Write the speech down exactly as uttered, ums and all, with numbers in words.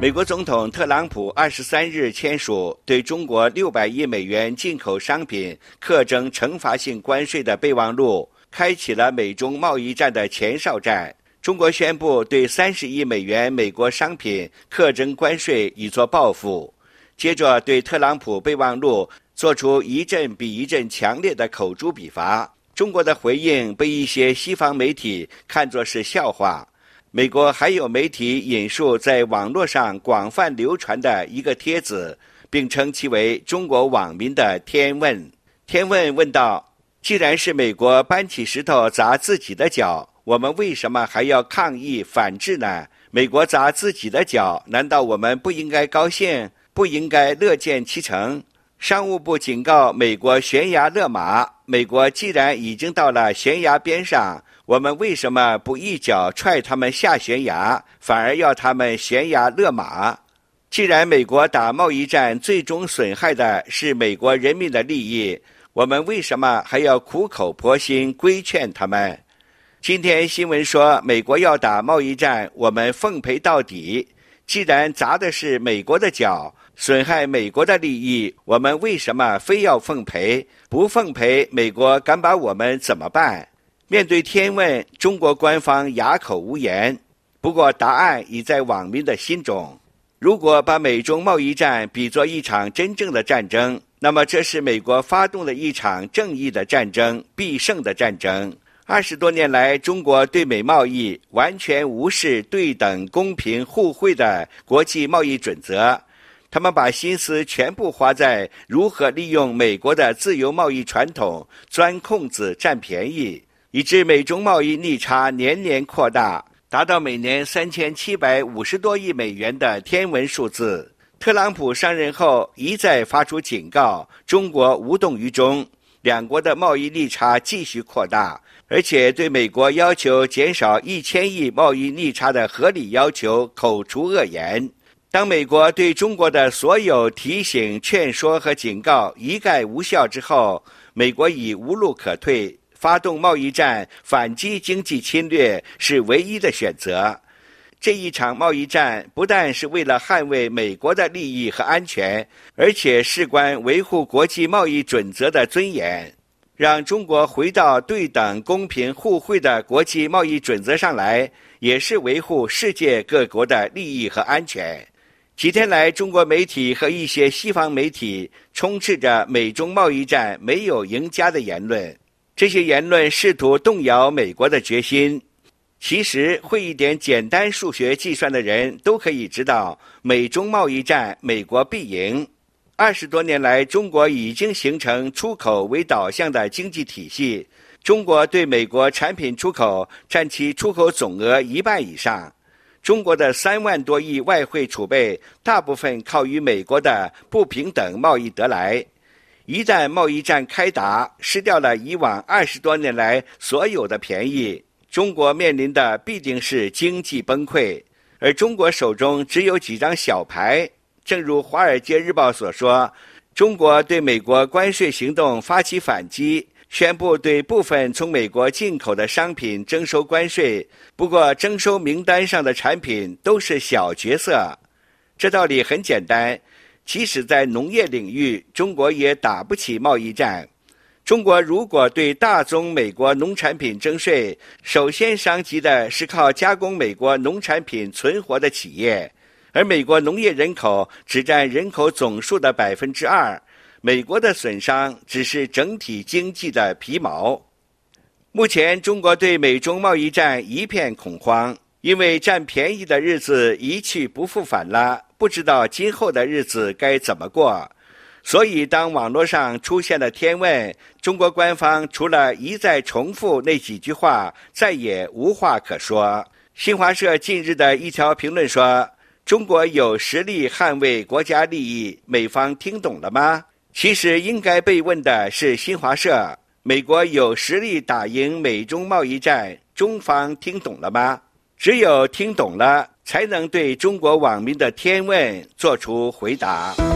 美国总统特朗普二十三日签署对中国六百亿美元进口商品课征惩罚性关税的备忘录，开启了美中贸易战的前哨战。中国宣布对三十亿美元美国商品课征关税以作报复，接着对特朗普备忘录做出一阵比一阵强烈的口诛笔伐。中国的回应被一些西方媒体看作是笑话。美国还有媒体引述在网络上广泛流传的一个帖子，并称其为中国网民的天问。天问问道：既然是美国搬起石头砸自己的脚，我们为什么还要抗议反制呢？美国砸自己的脚，难道我们不应该高兴，不应该乐见其成？商务部警告美国悬崖勒马，美国既然已经到了悬崖边上，我们为什么不一脚踹他们下悬崖，反而要他们悬崖勒马？既然美国打贸易战最终损害的是美国人民的利益，我们为什么还要苦口婆心规劝他们？今天新闻说美国要打贸易战，我们奉陪到底。既然砸的是美国的脚，损害美国的利益，我们为什么非要奉陪？不奉陪，美国敢把我们怎么办？面对天问，中国官方哑口无言。不过答案已在网民的心中。如果把美中贸易战比作一场真正的战争，那么这是美国发动的一场正义的战争，必胜的战争。二十多年来，中国对美贸易完全无视对等、公平、互惠的国际贸易准则，他们把心思全部花在如何利用美国的自由贸易传统钻空子占便宜，以致美中贸易逆差年年扩大，达到每年三千七百五十多亿美元的天文数字。特朗普上任后一再发出警告，中国无动于衷，两国的贸易逆差继续扩大，而且对美国要求减少一千亿贸易逆差的合理要求口出恶言。当美国对中国的所有提醒、劝说和警告一概无效之后，美国已无路可退，发动贸易战反击经济侵略是唯一的选择。这一场贸易战不但是为了捍卫美国的利益和安全，而且事关维护国际贸易准则的尊严，让中国回到对等、公平、互惠的国际贸易准则上来，也是维护世界各国的利益和安全。几天来，中国媒体和一些西方媒体充斥着美中贸易战没有赢家的言论，这些言论试图动摇美国的决心。其实会一点简单数学计算的人都可以知道，美中贸易战美国必赢。二十多年来，中国已经形成出口为导向的经济体系，中国对美国产品出口占其出口总额一半以上。中国的三万多亿外汇储备大部分靠与美国的不平等贸易得来。一旦贸易战开打，失掉了以往二十多年来所有的便宜，中国面临的必定是经济崩溃，而中国手中只有几张小牌。正如《华尔街日报》所说，中国对美国关税行动发起反击，宣布对部分从美国进口的商品征收关税，不过征收名单上的产品都是小角色。这道理很简单，即使在农业领域，中国也打不起贸易战。中国如果对大宗美国农产品征税，首先伤及的是靠加工美国农产品存活的企业，而美国农业人口只占人口总数的百分之二，美国的损伤只是整体经济的皮毛。目前中国对美中贸易战一片恐慌，因为占便宜的日子一去不复返了，不知道今后的日子该怎么过。所以当网络上出现了天问，中国官方除了一再重复那几句话，再也无话可说。新华社近日的一条评论说，中国有实力捍卫国家利益，美方听懂了吗？其实应该被问的是新华社，美国有实力打赢美中贸易战，中方听懂了吗？只有听懂了，才能对中国网民的天问做出回答。